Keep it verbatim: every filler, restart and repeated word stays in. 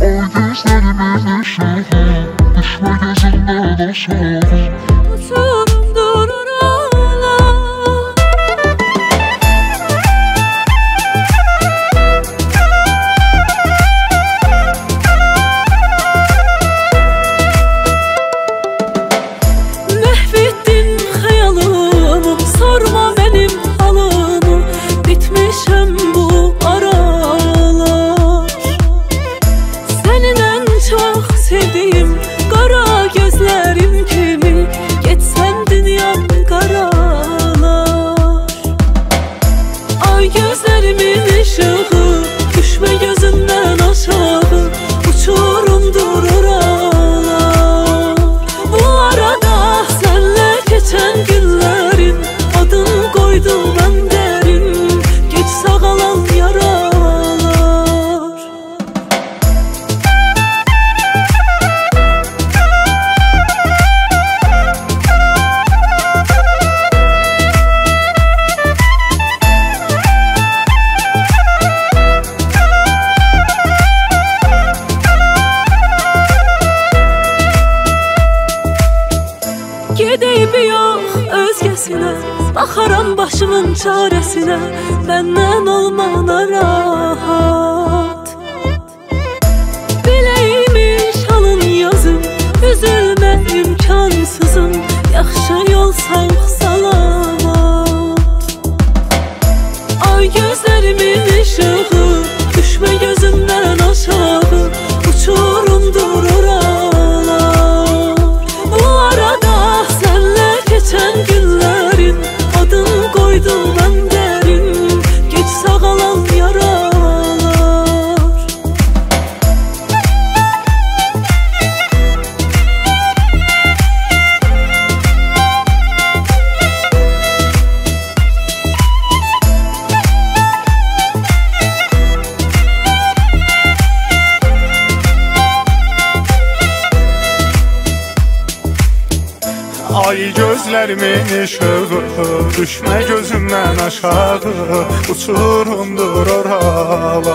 gözlerimin ışığı, düşme gözünden aşağı. Uçurum durur ağlar. Mehvettin hayalımı, sorma benim halımı. Bitmişem bu aralar. Senin en çok sevdiğim kara gözlerim kimi, geçsen dünyam karalar. Ay gözlerimin ışığı, düşme gözümden aşağı. Uçurumdur oralar. Bu arada senle geçen günlerin adını koydum ben derin. Geç sağalan yaralar. Gedeybi yox özgəsinə, baxaram başımın çarəsinə. Məndən olma narahat. Biləymiş halın yazım, üzülmə imkansızım. Yaxşı yol sağ salamat. Ay gözlərimin ışığı, düşmə gözümdən aşağı. Uçurumdur oralar. Bu arada senle geçen günlerin adını koydum ben derin. Geç sağalan yaralar. Ay gözlerimin ışığı, düşme gözümden aşağı. Uçurumdur oralar.